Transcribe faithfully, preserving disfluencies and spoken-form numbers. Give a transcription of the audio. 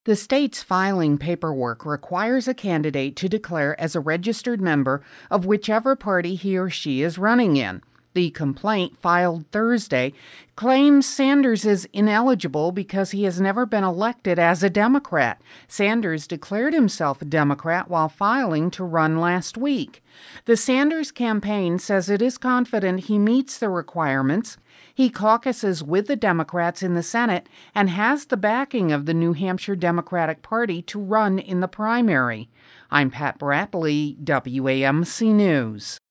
The state's filing paperwork requires a candidate to declare as a registered member of whichever party he or she is running in. The complaint, filed Thursday, claims Sanders is ineligible because he has never been elected as a Democrat. Sanders declared himself a Democrat while filing to run last week. The Sanders campaign says it is confident he meets the requirements. He caucuses with the Democrats in the Senate and has the backing of the New Hampshire Democratic Party to run in the primary. I'm Pat Bradley, W A M C News.